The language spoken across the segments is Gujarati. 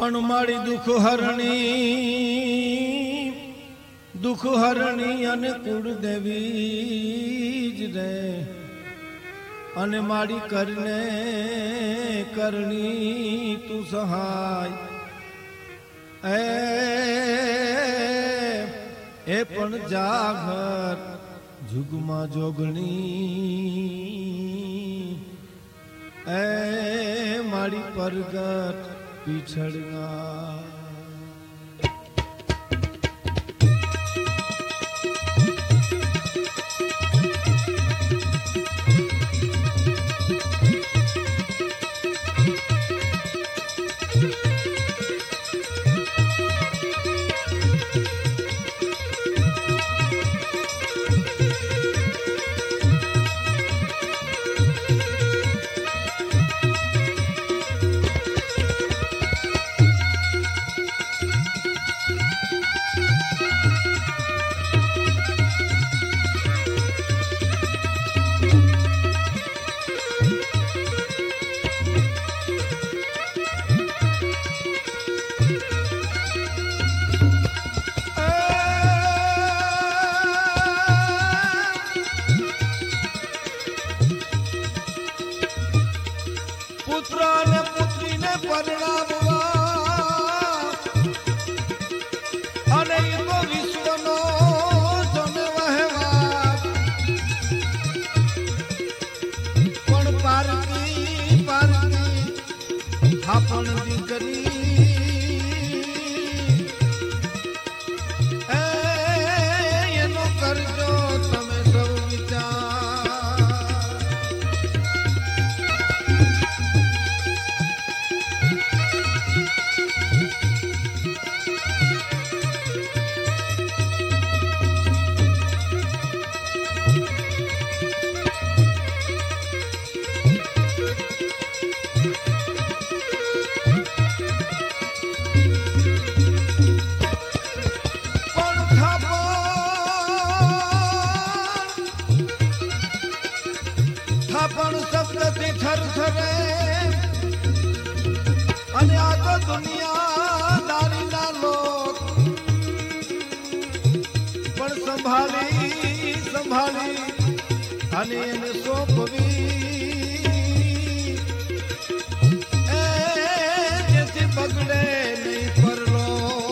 पण मारी दुख हरणी अने कुलदेवी ज रे अने मारी करने करनी तू सहाय ए पण जागर जुगमा जोगणी ए मारी परगट पिछड़गा अपन दीकरी एनो करजो तमे सब विचार અને આ તો દુનિયાદારીના લોક પણ સંભાળી અને એને સોંપવી જેથી બગડે નહીં પરલો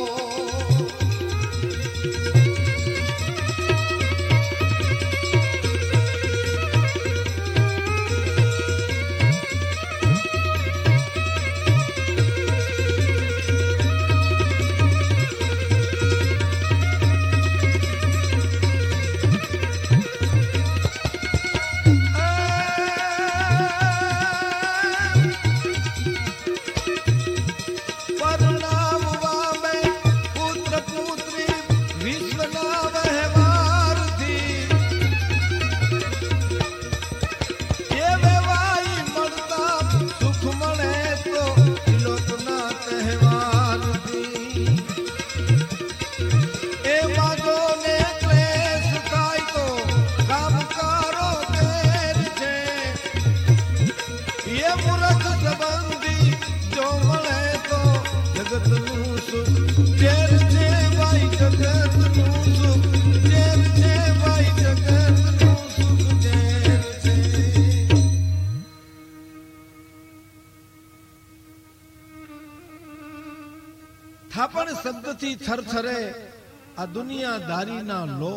થાપણ શબ્દથી થરથરે આ દુનિયાદારીના લો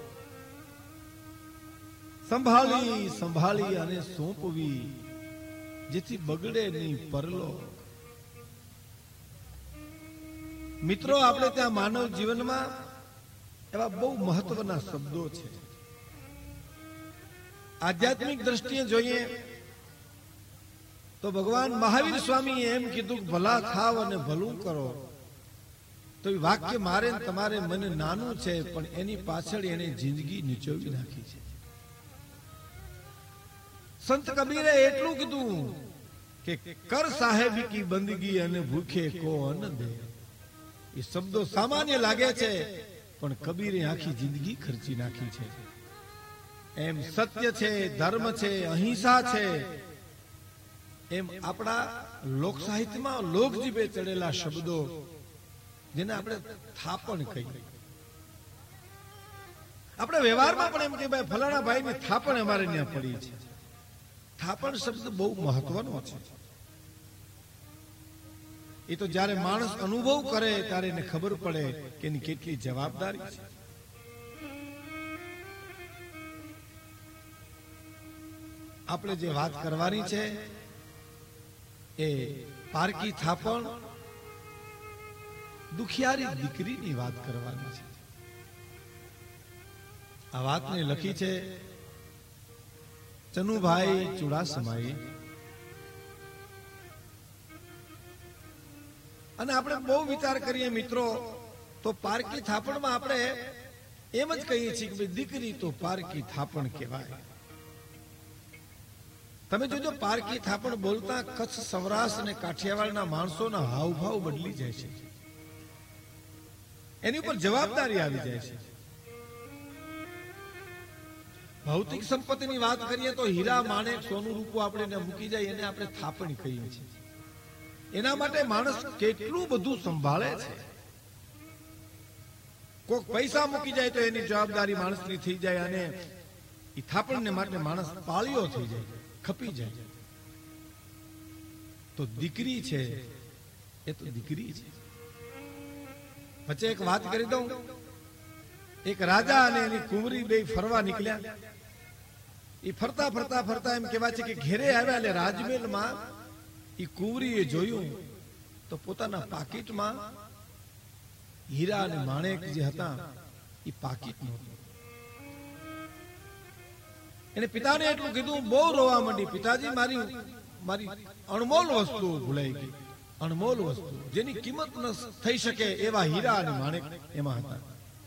સંભાળી અને સોંપવી જેથી બગડે નહીં પરલો મિત્રો આપણે ત્યાં માનવ જીવનમાં એવા બહુ મહત્વના શબ્દો છે આધ્યાત્મિક દ્રષ્ટિએ જોઈએ તો ભગવાન મહાવીર સ્વામીએ એમ કીધું કે ભલા ખાવ અને ભલું કરો તો એ વાક્ય મારે તમારે મને નાનું છે પણ એની પાછળ એને જિંદગી નીચોવી નાખી છે સંત કબીરે એટલું કીધું કે કર સાહેબી કી બંદગી અને ભૂખે કો અન્ન દે એ શબ્દો સામાન્ય લાગે છે પણ કબીરે આખી જિંદગી ખર્ચી નાખી છે એમ સત્ય છે ધર્મ છે અહિંસા છે એમ આપણા લોક સાહિત્યમાં લોકજીભે ચડેલા શબ્દો જેને આપણે થાપણ કહીએ. આપણે વ્યવહારમાં પણ એમ કે ભાઈ ફલાણા ભાઈની થાપણ અમારે ત્યાં પડી છે. થાપણ શબ્દ બહુ મહત્વનો છે. એ તો જ્યારે માણસ અનુભવ કરે ત્યારે એને ખબર પડે કે એની કેટલી જવાબદારી છે. આપણે જે વાત કરવાની છે એ પારકી થાપણ દુખિયારી દીકરીની વાત કરવાની છે. આ વાતને લખી છે ચનુભાઈ ચુડાસમાએ. અને આપણે બહુ વિચાર કરીએ મિત્રો તો પારકી થાપણમાં આપણે એમ જ કહીએ છીએ કે દીકરી તો પારકી થાપણ કહેવાય. તમે જોજો પારકી થાપણ બોલતા કચ્છ સૌરાષ્ટ્ર અને કાઠિયાવાડના માણસોના હાવભાવ બદલી જાય છે. એની ઉપર જવાબદારી આવી જાય છે. ભૌતિક સંપત્તિની વાત કરીએ તો હીરા માણેક સોનું રૂપું આપણે મૂકી જાય એને આપણે થાપણ કહીએ છીએ. એના માટે માણસ કેટલું બધું સંભાળે છે. કોક પૈસા મૂકી જાય તો એની જવાબદારી માણસની થઈ જાય અને એ થાપણને માટે માણસ પાળ્યો થઈ જાય, ખપી જાય. તો દીકરી છે એ તો દીકરી છે. વચ્ચે એક વાત કરી દઉં. એક રાજા અને એની કુંવરી બે ફરવા નીકળ્યા. એ ફરતા ફરતા ફરતા એમ કહેવાય છે કે ઘેરે આવ્યા એટલે રાજમહેલમાં એ કુંવરીએ જોયું તો પોતાના પાકીટમાં હીરા અને માણેક જે હતા એ પાકીટ નહોતું. એને પિતાને એટલું કીધું, બહુ રોવા માંડી, પિતાજી મારી અણમોલ વસ્તુ ભૂલાઈ ગઈ. અણમોલ વસ્તુ જેની કિંમત ન થઈ શકે એવા હીરા અને માણેક એમાં હતા.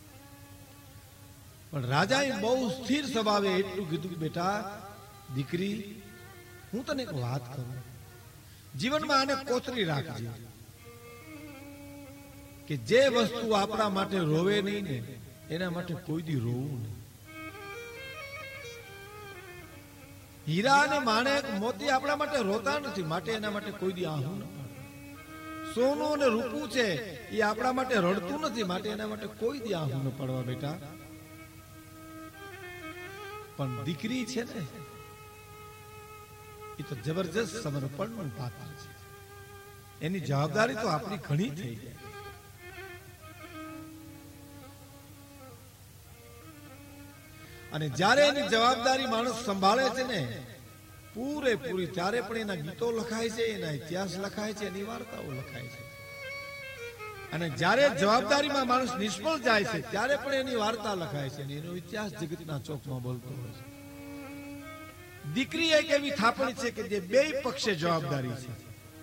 પણ રાજાએ બહુ સ્થિર સ્વભાવે એટલું કીધું કે બેટા દીકરી હું તને એક વાત કરું, જીવનમાં આને કોતરી રાખજે કે જે વસ્તુ આપણા માટે રોવે નહીં ને એના માટે કોઈ દી રોવું નહીં. હીરા અને માણેક મોતી આપણા માટે રોતા નથી, માટે એના માટે કોઈ દી આહું ન પડે. સોનું અને રૂપું છે એ આપણા માટે રડતું નથી, માટે એના માટે કોઈ દી આહું ન પડવા બેટા. પણ દીકરી છે ને એ તો જબરજસ્ત સમર્પણનું પાત્ર છે. એની જવાબદારી તો આપણી ઘણી થઈ ગઈ. અને જ્યારે એની જવાબદારી માણસ સંભાળે છે ને પૂરેપૂરી, ત્યારે પણ એના ગીતો લખાય છે, એના ઇતિહાસ લખાય છે, એની વાર્તાઓ લખાય છે. અને જ્યારે જવાબદારીમાં માણસ નિષ્ફળ જાય છે ત્યારે પણ એની વાર્તા લખાય છે, એનો ઇતિહાસ જગતના ચોકમાં બોલતો હોય છે. દીકરી એક એવી થાપણી છે કે જે બે પક્ષે જવાબદારી છે.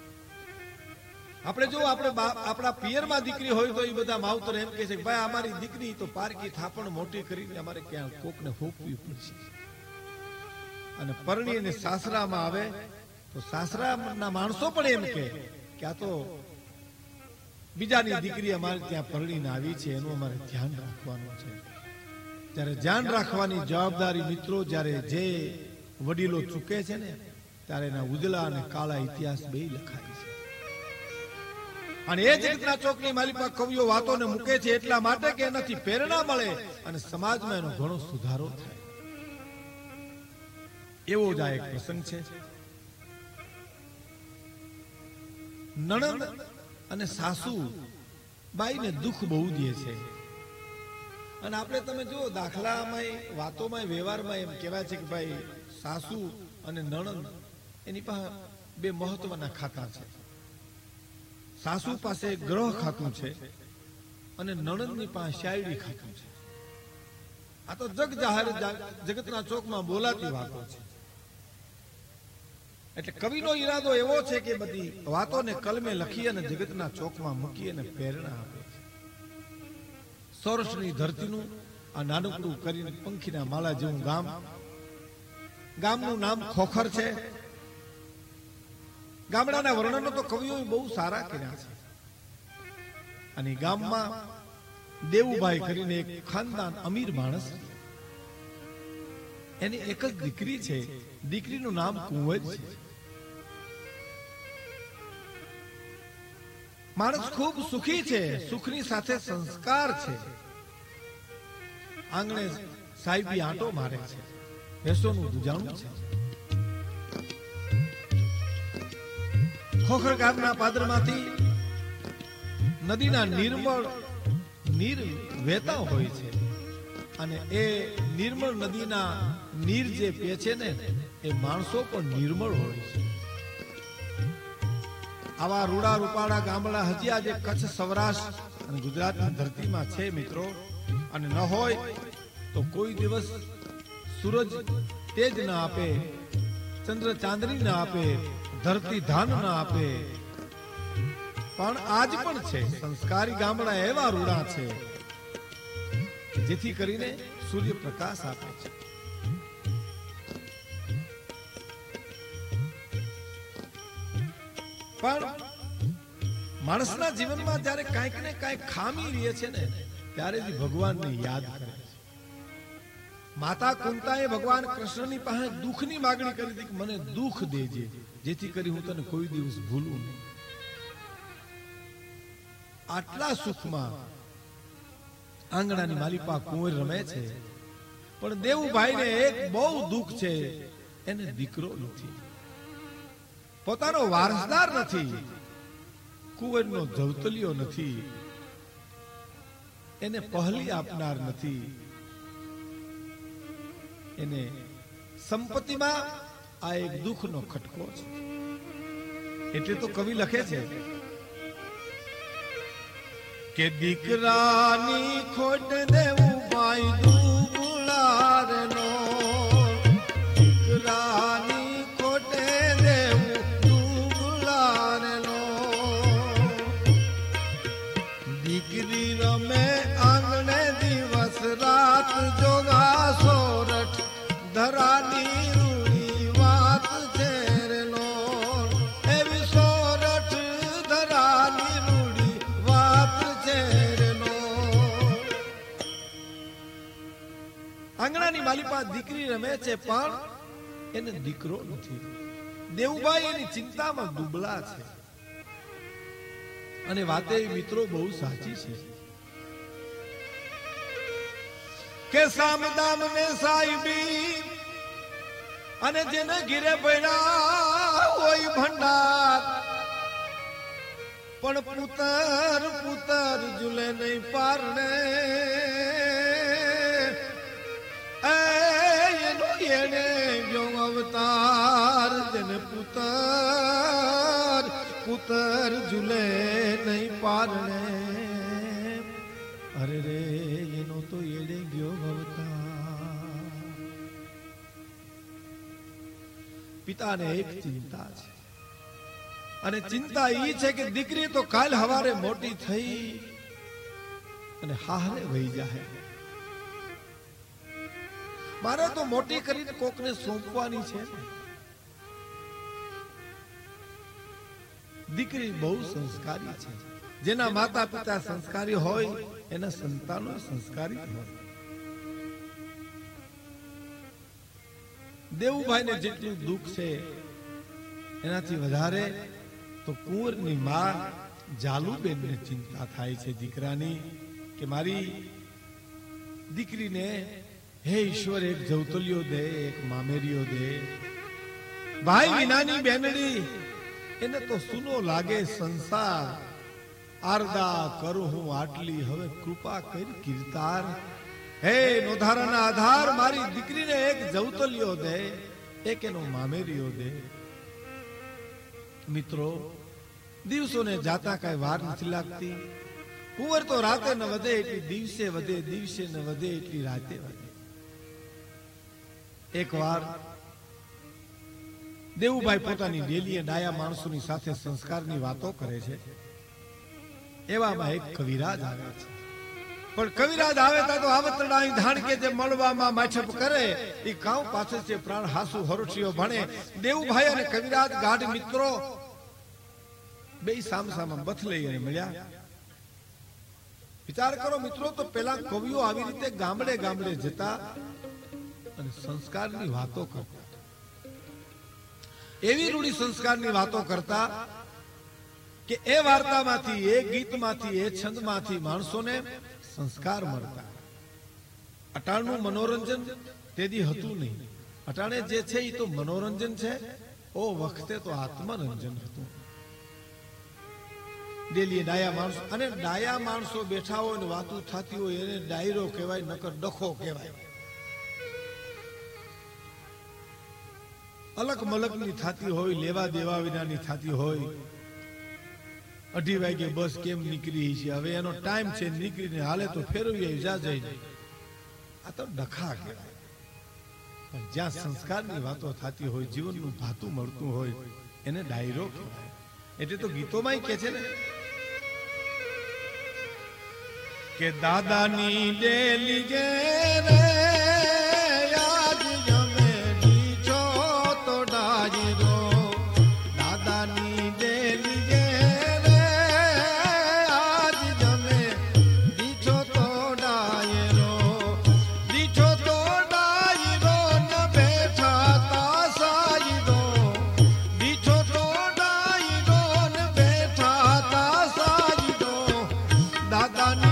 આપણે જો આપણા પિયરમાં દીકરી હોય તો એ બધા માવતર એમ કહે છે કે ભાઈ અમારી દીકરી તો પારકી થાપણ મોટી કરીને અમારે ક્યાં કોકને ફોકવી પડશે. અને પરણીને સાસરામાં આવે તો સાસરાના માણસો પણ એમ કહે કે આ તો બીજાની દીકરી અમારે ત્યાં પરણીને આવી છે, એનું અમારે ધ્યાન રાખવાનું છે. ત્યારે ધ્યાન રાખવાની જવાબદારી મિત્રો જ્યારે જે વડીલો ચૂકે છે ને ત્યારે એના ઉજળા અને કાળા ઇતિહાસ બે લખાય છે. અને એ જગતના ચોકની માલિકા કવિઓ વાતોને મૂકે છે એટલા માટે કે એનાથી પ્રેરણા મળે અને સમાજમાં એનો ઘણો સુધારો થાય. એવો જ આ એક પ્રસંગ છે. નણંદ અને સાસુ બાઈને દુઃખ બહુ દે છે. અને આપણે તમે જો દાખલામાં વાતોમાં વ્યવહારમાં એમ કહેવાય છે કે ભાઈ સાસુ અને નણંદ એની પાસે બે મહત્વના ખાતા છે. સાસુ પાસે ગ્રહ ખાતું છે અને નણંદની પાસે શાયરી ખાતું છે. આ તો જગ જાહેર જગતના ચોકમાં બોલાતી વાતો છે. એટલે કવિનો ઈરાદો એવો છે કે બધી વાતોને કલમે લખી અને જગતના ચોકમાં મૂકી અને પ્રેરણા આપે છે. સૌરાષ્ટ્રની ધરતીનું આ નાનકડું કરીને પંખીના માળા જેવું ગામનું નામ ખોખર છે. ગામડાના વર્ણનો તો કવિઓ બહુ સારા કર્યા છે. અને ગામમાં દેવુભાઈ કરીને એક ખાનદાન અમીર માણસ, એની એક જ દીકરી છે. દીકરીનું નામ કુંવર છે. માણસ ખૂબ સુખી છે, સુખની સાથે સંસ્કાર છે. આંગણે સાહેબી આંટો મારે છે, ભેંસોનું દુજાણું છે. ખોખર ગામના પાદરમાંથી નદીના નિર્મળ નીર વહેતા હોય છે અને એ નિર્મળ નદીના નીર જે પીએ છે ને એ માણસો પણ નિર્મળ હોય છે. આવા રૂડા રૂપાળા ગામડા હજી આજે કચ્છ, સૌરાષ્ટ્ર અને ગુજરાતની ધરતીમાં છે મિત્રો. અને ન હોય તો કોઈ દિવસ સૂરજ તેજ ના આપે, ચંદ્ર ચાંદની ના આપે, ધરતી ધાન ના આપે, પણ આજ પણ છે સંસ્કારી ગામડા એવા રૂડા છે જેથી કરીને સૂર્ય પ્રકાશ આપે છે. પણ માણસના જીવનમાં જ્યારે કાંઈક ને કાંઈક ખામી રહે છે ને ત્યારે જ ભગવાનને યાદ કરે છે. માતા કુંતાએ ભગવાન કૃષ્ણની પાસે દુઃખની માગણી કરી હતી કે મને દુઃખ દેજે જેથી કરી હું તને કોઈ દિવસ ભૂલું નહીં. આટલા સુખમાં આંગણાની માલિપા કુંવર રમે છે, પણ દેવુભાઈને એક બહુ દુઃખ છે, એને દીકરો નથી, પોતાનો વારસદાર નથી, કુંવરનો જવતલિયો નથી, એને પહલી આપનાર નથી. એને સંપત્તિમાં આ એક દુઃખનો ખટકો છે. એટલે તો કવિ લખે છે કે દીકરાની ખોટ દેવું ભાઈ દુબળારનો, દીકરાની ખોટે દેવું દુબળારનો. દીકરી રમે આંગણે દિવસ રાત જોગા સોરઠ, ધરાની રૂડી વાત છે રેલો, એવી સોરઠ ધરાની રૂડી વાત છે રેલો. આંગણાની માલિપા દીકરી રમે છે પણ એને દીકરો નથી. દેવુભાઈ એની ચિંતામાં દુબળા છે. અને વાતે મિત્રો બહુ સાચી છે કે સામદામ ને સાહેબી અને જેને ઘીરે પડ્યા હોય ભંડાર, પણ પુતર પુતર ઝૂલે નહીં પારણે. એનો એને ગયો અવતાર, જેને પુતર પુતર ઝૂલે નહીં પારણે. અરે રે એનો તો એડે ગયો અવતાર. પિતાને એક ચિંતા છે અને ચિંતા ઈ છે કે દીકરી તો કાલ હવારે મોટી થઈ અને હારે વહી જાય. મારે તો મોટી કરીને કોકને સોંપવાની છે. દીકરી બહુ સંસ્કારી છે. જેના માતા પિતા સંસ્કારી હોય એના સંતાનો સંસ્કારી હોય. દેવુભાઈને જેટલું દુઃખ છે એનાથી વધારે તો કુંવરની માં જાલુબેનને ચિંતા થાય છે દીકરાની કે મારી દીકરીને હે ઈશ્વર એક જવતલિયો દે, એક મામેરીઓ દે. ભાઈ વિનાની બેનડી એને તો સુનો લાગે સંસાર. આરદા કરું હું આટલી હવે કૃપા કરી કીર્તાર. હે નોધારાના આધાર મારી દીકરીને એક જવતલિયો દે, એક એનો મામેરીઓ દે. મિત્રો દિવસોને જાતા કઈ વાર નથી લાગતી. કુંવર તો રાતે ન વધે એટલી દિવસે વધે, દિવસે ન વધે એટલી રાતે વધે. એક વાર દેવુભાઈ પોતાની ડેલીએ ડાયા માણસોની સાથે સંસ્કારની વાતો કરે છે. એવામાં એક કવિરાજ આવે છે. પણ કવિરાજ આવે તો આવતરડાઈ ધાણ કે જે મળવામાં માછપ કરે એ કાઉ પાછળ છે પ્રાણ હાસુ હરોઠિયો ભણે. દેવુભાઈ અને કવિરાજ ગાઢ મિત્રો બે સામસામા બથ લઈ અને મળ્યા. વિચાર કરો મિત્રો, તો પેલા કવિઓ આવી રીતે ગામડે ગામડે જતા અને સંસ્કારની વાતો કરતા. એવી રૂડી સંસ્કારની વાતો કરતા કે એ વાર્તામાંથી, એ ગીતમાંથી, એ છંદમાંથી માણસોને સંસ્કાર મળતા. અટાણનું મનોરંજન તેદી હતું નહીં. અટાણે જે છે એ તો મનોરંજન છે, ઓ વખતે તો આત્મરંજન હતું. ડેલી ડાયા માણસો, અને ડાયા માણસો બેઠા હોય ને વાતું થતી હોય એને ડાયરો કહેવાય, નકર ડખો કહેવાય. અલગ મલકની થતી હોય, લેવા દેવા વિનાની થતી હોય. 2:30 વાગે બસ કેમ નીકળી છે, હવે એનો ટાઈમ છે, નીકળીને હાલે તો ફેરવી જા જાય. આ તો ડખા કહેવાય. પણ જ્યાં સંસ્કારની વાતો થતી હોય, જીવનનું ભાતું મળતું હોય, એને ડાયરો કહેવાય. એટલે તો ગીતોમાં કે છે ને કે દાદાની ડેલી ગે રે આજ જમે દીછો તો ડાયરો. દાદાની ડેલી ગે રે આજ જમે દીછો તો ડાયરો. દીછો તો ડાયરો ન બેઠા તા સાયરો. દીછો તો ડાયરો ન બેઠા તા સાયરો. દાદાની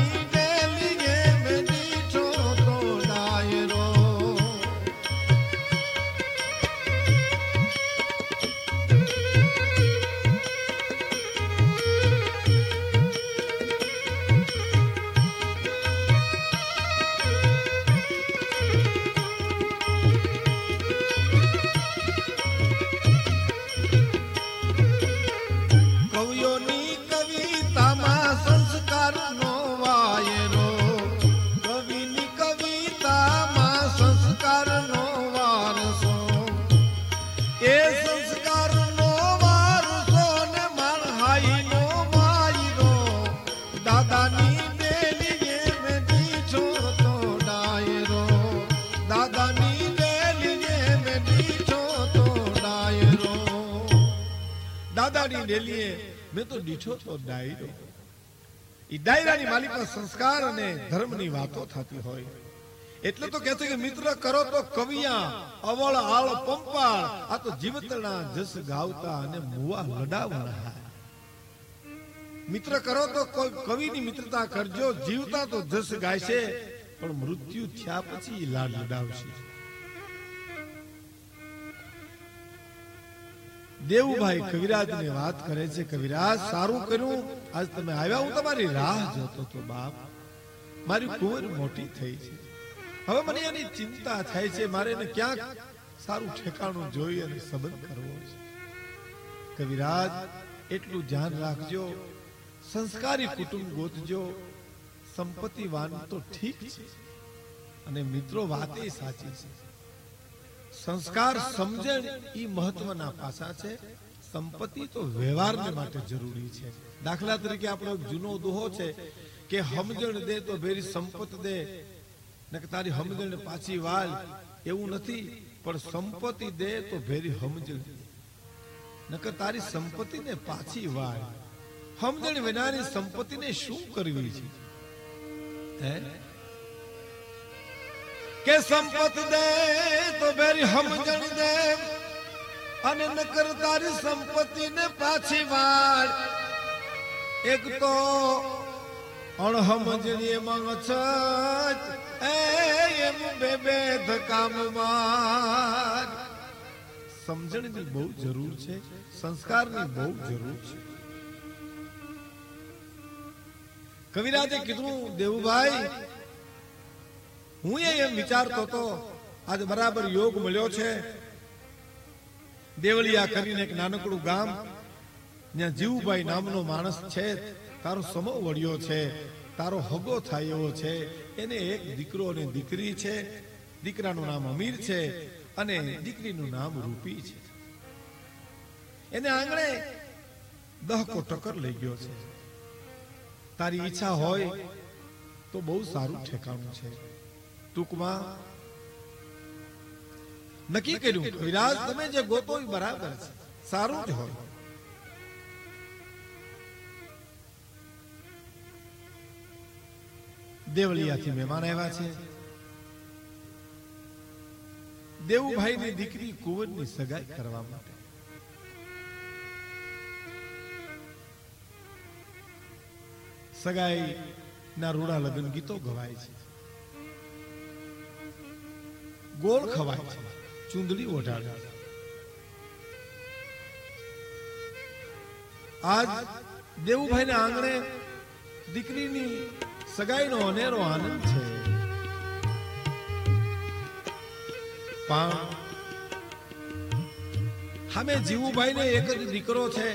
ડેલીએ મેં તો દીઠો તો ડાયરો. ઈ ડાયરાની માલી પર સંસ્કાર અને ધર્મની વાતો થતી હોય. એટલે તો કહે છે કે મિત્ર કરો તો કવિયા અવળ આળ પંપાળ. આ તો જીવતના જસ ગાવતા અને મુવા લડાવણા. મિત્ર કરો તો કોઈ કવિની મિત્રતા કરજો, જીવતા તો જસ ગાયશે પણ મૃત્યુ થયા પછી લાડ લડાવશે. દેવુભાઈ કવિરાજ ને વાત કરે છે, કવિરાજ સારું કર્યું આજ તમે આવ્યા, હું તમારી રાહ જોતો તો બાપ. મારી કુંવર મોટી થઈ છે, હવે મને એની ચિંતા થાય છે, મારે એને ક્યાંક સારું ઠેકાણું જોઈ અને સંબંધ કરવો છે. કવિરાજ એટલું ધ્યાન રાખજો, સંસ્કારી કુટુંબ ગોતજો. સંપત્તિવાન તો ઠીક છે, અને મિત્રો વાતે સાચી છે. સંસ્કાર સમજણ ઈ મહત્વના પાસા છે. સંપત્તિ તો વ્યવહારને માટે જરૂરી છે. દાખલા તરીકે આપણો જૂનો દોહો છે કે સમજણ દે તો ભેરી સંપત દે, ને તારી સમજણ પાછી વાલ. એવું નથી, પણ સંપત્તિ દે તો ભેરી સમજણ, નકર તારી સંપત્તિને પાછી વાલ. સમજણ વિનાની સંપત્તિને શું કરવી છે? હે કે સંપત દે તો બેરી સમજણ દે, અને નકર તારી સંપત્તિને પાછી વાળ. એક તો અણહમજણી માં છત એમ બે ધકામ માર. સમજણની બહુ જરૂર છે, સંસ્કારની બહુ જરૂર છે. કવિરાજે કીધું દેવુભાઈ, હું એમ વિચારતો હતો આજ બરાબર યોગ મળ્યો છે. દેવળિયા કરીને એક નાનકડું ગામ, ત્યાં જીવુભાઈ નામનો માણસ છે, તારો સમો વળ્યો છે, તારો હગો થાય એવો છે. એને એક દીકરો અને દીકરી છે. દીકરાનું નામ અમીર છે અને દીકરીનું નામ રૂપી છે. એને આંગણે 10 કો ટકર લઈ ગયો છે. તારી ઈચ્છા હોય તો બહુ સારું ઠેકાણું છે. ટૂંકમાં નક્કી કર્યું, કવિરાજ તમે જે ગોતો એ બરાબર છે, સારું જ હોય. દેવળિયાથી મહેમાન આવ્યા છે. દેવુભાઈની દીકરી કુંવરની સગાઈ કરવા માટે સગાઈ ના રૂડા લગ્ન ગીતો ગવાય છે, ગોળ ખવાય છે, ચૂંદડી ઓઢાડે છે. આજ દેવુભાઈ ના આંગણે દીકરીની સગાઈનો અનેરો આનંદ છે. પણ સામે જીવુભાઈ ને એક જ દીકરો છે.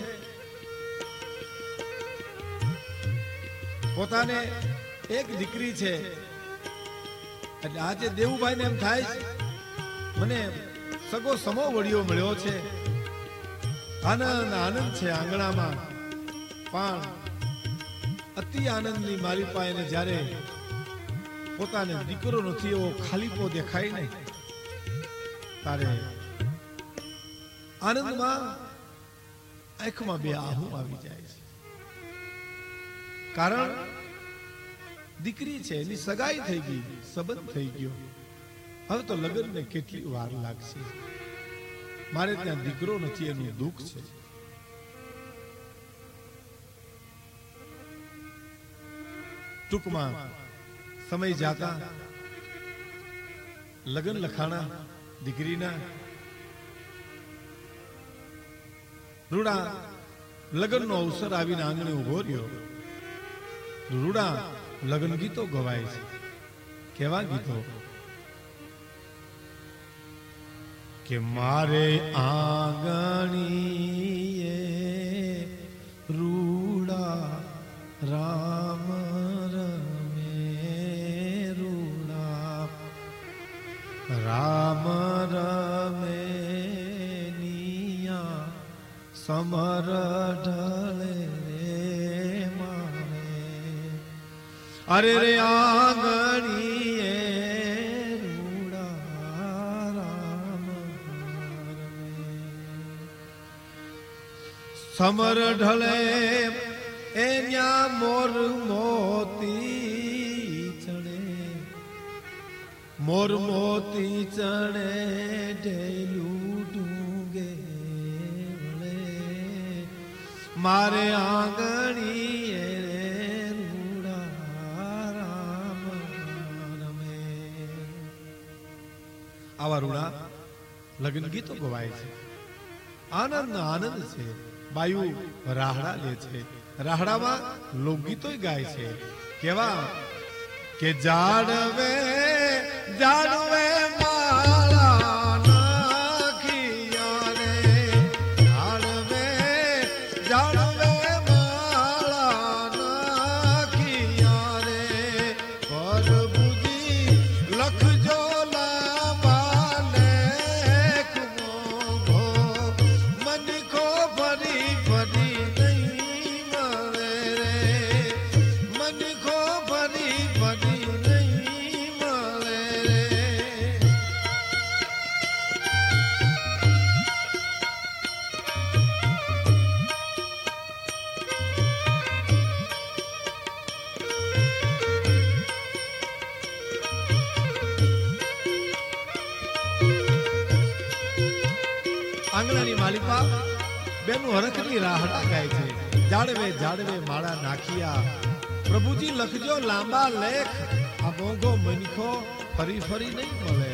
પોતાને એક દીકરી છે એટલે આજે દેવુભાઈ ને એમ થાય મને સગો સમો વડિયો મળ્યો છે, આનંદ આનંદ છે આંગણામાં. પણ અતિ આનંદની મારી પાસે જ્યારે પોતાને દીકરો નથી એવો ખાલીપો દેખાય ને તારે આનંદમાં આંખમાં બે આહુ આવી જાય છે. કારણ દીકરી છે, એની સગાઈ થઈ ગઈ, સંબંધ થઈ ગયો. હવે તો લગ્નને કેટલી વાર લાગશે, મારે ત્યાં દીકરો નથી એનું દુઃખ છે. ટૂંકમાં સમય જાતા લગ્ન લખાણા દીકરીના. રૂડા લગ્નનો અવસર આવીને આંગણે ઉભો રહ્યો. રૂડા લગ્ન ગીતો ગવાય છે. કેવા ગીતો કે મારે આંગણીએ રૂડા રામ રમે, રૂડા રામ રમે નિયા સમર ઢળે મારે. અરે રે આંગણીએ રૂડા રામ રમે, સમર ઢળે એ ન્યા મોર મોતી ચડે, મોર મોતી ચડે ઢેલું ડુંગે વળે. મારે આંગણીએ રૂડા રામ રમે. આવા રૂડા લગ્ન ગીતો ગવાય છે. આનંદ આનંદ છે. બાયુ રાહડા લે છે, રાહડામાં લોકગીતો ગાય છે. કેવા કે જાડવે જાડવે માળા નાખિયા રે, જાડવે જાડવે માળા નાખિયા રે. પ્રભુજી લખજો લાંબા લેખ મોઘો, મનખો ફરી ફરી નહીં મળે રે, મનખો ફરી ફરી નહીં મળે રે. આંગણાની માલિકા બેનું હરખની રાહડા ગાય છે. જાડવે જાડવે માળા નાખિયા, પ્રભુજી લખજો લાંબા લેખ, આ મોંઘો મનખો ફરી ફરી નહીં મળે.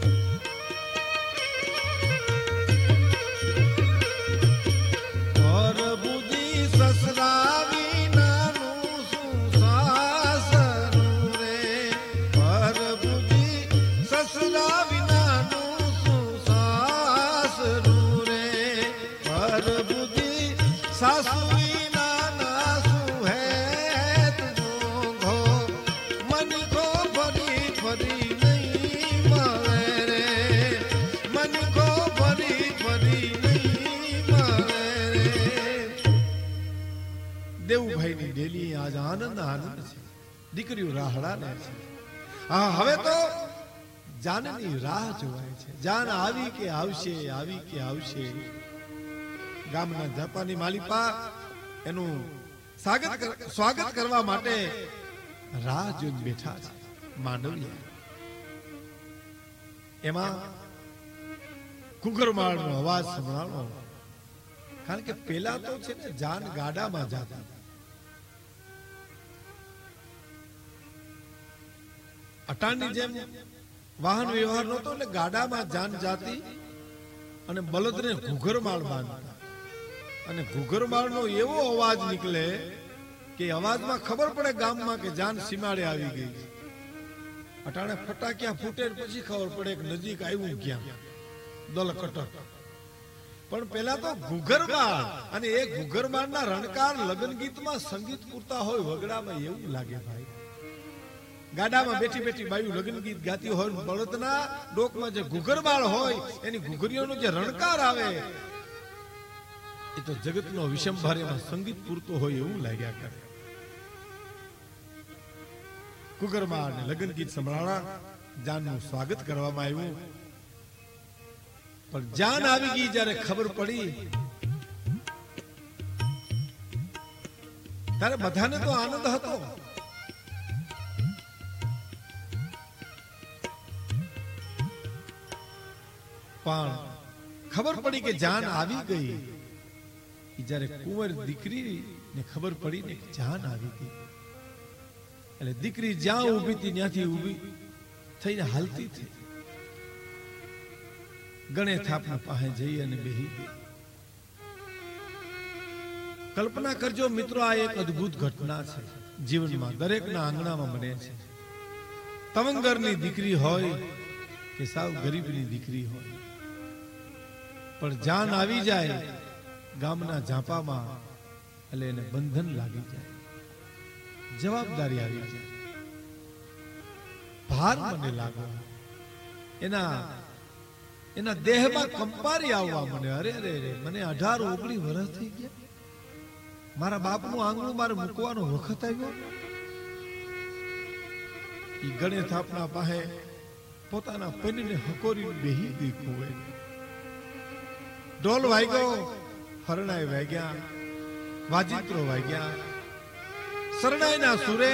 પ્રભુજી સસરા વિનાનું શું સાસરું રે, પ્રભુજી સસરા વિનાનું શું સાસરું રે. પ્રભુજી સાસુ વિના ના શું હેત મોંઘો, મનખો ફરી ફરી નહીં મળે રે, મનખો ફરી ફરી નહીં મળે રે. દેવુભાઈની ડેલી આજ આનંદ આનંદ છે. દીકરીઓ રાહડા લે છે. હા, હવે તો જાનની રાહ જોવાય છે. જાન આવી કે આવશે, આવી કે આવશે. ગામના જાપાની માલિપા એનું સ્વાગત કરવા માટે રાહ જોઈને બેઠા છે. માંડવિયા એમાં ઘૂઘરમાળનો અવાજ સંભળાણો. કારણ કે પેલા તો છે ને જાન ગાડામાં જતા, અટાણની જેમ વાહન વ્યવહાર નહોતો એટલે ગાડામાં જાન જાતી અને બળદને ઘૂઘરમાળ બાંધતા અને ઘૂઘરમાળનો એવો અવાજ નીકળે કે અવાજમાં ખબર પડે ગામમાં કે જાન સીમાડે આવી ગઈ. અટાણે ફટાક્યા ફૂટે પછી ખબર પડે કે નજીક આવ્યું ક્યાં દલ કટક. પણ પેલા તો ઘૂઘરમાળ અને એ ઘૂઘરમાળના રણકાર લગ્ન ગીતમાં સંગીત પૂરતા હોય વગડામાં એવું લાગે ભાઈ. ગાડામાં બેઠી બેઠી બાયું લગ્ન ગીત ગાતી હોય, બળદના ડોકમાં જે ઘૂઘરમાળ હોય એની ઘૂઘરીઓનો જે રણકાર આવે એ તો જગતનો વિષમભાર એમાં સંગીત પૂરતો હોય એવું લાગ્યા કરે. ઘૂઘરમાળ ને લગ્ન ગીત સંભળાણા, જાનનું સ્વાગત કરવામાં આવ્યું. પણ જાન આવી ગઈ જ્યારે ખબર પડી ત્યારે બધાને તો આનંદ હતો. પણ ખબર પડી કે જાન આવી ગઈ જ્યારે કુંવર દીકરી ને ખબર પડી ને કે જાન આવી ગઈ એટલે દીકરી જ્યાં ઊભી હતી ત્યાંથી ઊભી થઈને હાલતી થઈ ગણે થાપના પાસે જઈ અને બેહી ગઈ. કલ્પના કરજો મિત્રો, આ એક અદ્ભુત ઘટના છે જીવનમાં, દરેકના આંગણામાં બને છે. તવંગરની દીકરી હોય કે સાવ ગરીબની દીકરી હોય, પણ જાન આવી જાય ગામના ઝાંપામાં એટલે એને બંધન લાગી જાય, જવાબદારી આવી જાય, ભાર મને લાગે, એના દેહમાં કંપારી આવવા મને. અરે અરે અરે, મને 18-19 વર્ષ થઈ ગયા, મારા બાપનું આંગણું મારે મૂકવાનો વખત આવ્યો. ઈ ગણે થાપના પાસે પોતાના પનીને હકોરી બેહી ગઈ કુવે. ઢોલ વાગ્યો, હરણાઈ વાગ્યા, વાજિત્રો વાગ્યા, શરણાઈના સુરે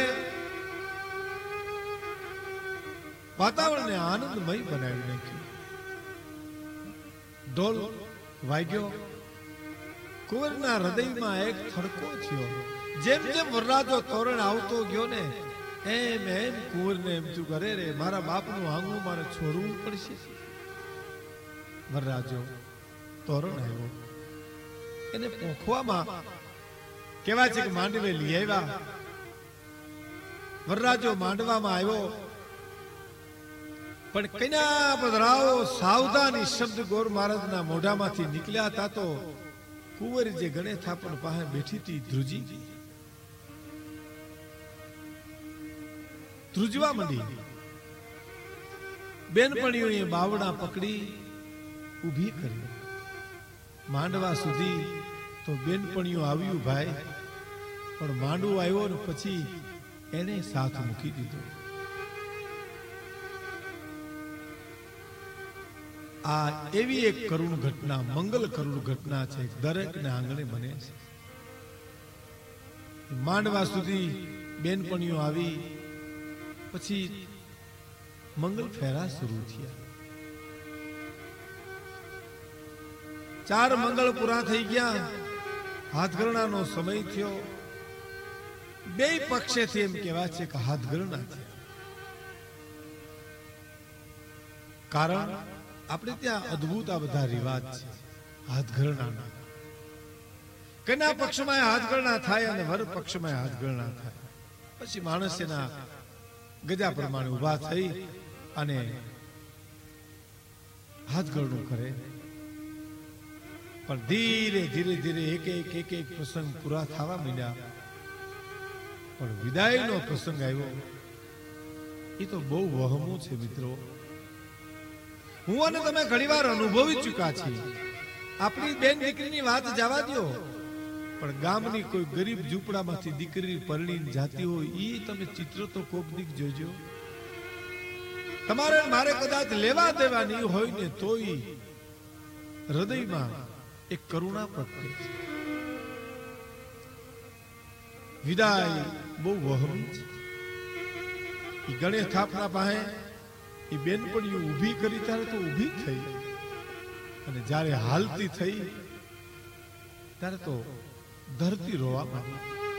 વાતાવરણને આનંદમય બનાવી નાખ્યું. ઢોલ વાગ્યો, કુંવરના હૃદયમાં એક થડકો થયો. જેમ જેમ વરરાજો તોરણ આવતો ગયો ને એમ એમ કુંવરને એમ થયું, કરે રે મારા બાપનું આંગણું મારે છોડવું પડશે. વરરાજો તોરણ આવ્યો, એને પોખવામાં કેવાય છે કે માંડવે લઈ આવ્યા. વરરાજો માંડવામાં આવ્યો, પણ કન્યા પધરાવો સાવધાની શબ્દ ગોર મહારાજના મોઢામાંથી નીકળ્યા હતા તો કુંવર જે ગણે થાપણ પાસે બેઠી હતી ધ્રુજવા માંડી. બેનપણીઓએ બાવડા પકડી ઊભી કરી. માંડવા સુધી તો બેનપણીઓ આવ્યું ભાઈ, પણ માંડવો આવ્યો ને પછી એને સાથ મૂકી દીધો. આ એવી એક કરુણ ઘટના, મંગલ કરુણ ઘટના છે, દરેકને આંગણે બને છે. માંડવા સુધી બેનપણીઓ આવી, પછી મંગલ ફેરા શરૂ થયા. 4 મંગળ પૂરા થઈ ગયા, હાથગરણાનો સમય થયો. બે પક્ષેથી એમ કહેવાય છે કે હાથગરણા છે. કારણ આપણે ત્યાં અદ્ભુત આ બધા રિવાજ છે હાથગરણાના. કન્યા પક્ષમાં હાથગરણા થાય અને વર પક્ષમાં હાથગરણા થાય. પછી માણસ એના ગજા પ્રમાણે ઉભા થઈ અને હાથગરણું કરે. પણ ધીરે ધીરે ધીરે એક એક પ્રસંગ પૂરા થવા માંડ્યા. પણ વિદાયનો પ્રસંગ આવ્યો એ તો બહુ વહમું છે મિત્રો. હું અને તમે ઘણીવાર અનુભવી ચૂક્યા છીએ. આપણી બેન દીકરીની વાત જવા દો, પણ ગામની કોઈ ગરીબ ઝૂંપડામાંથી દીકરી પરણીને જાતી હોય એ તમે ચિત્ર તો કોક દીક જોજો. તમારે મારે કદાચ લેવા દેવા નહીં હોય ને તોય હૃદયમાં એક કરુણા પ્રગટે છે. વિદાય બહુ વહમી છે. એ ગણે થાપના પાસે એ બેનપણીઓ ઊભી કરી ત્યારે તો ઊભી થઈ, અને જ્યારે હાલતી થઈ ત્યારે તો ધરતી રોવા માંડી.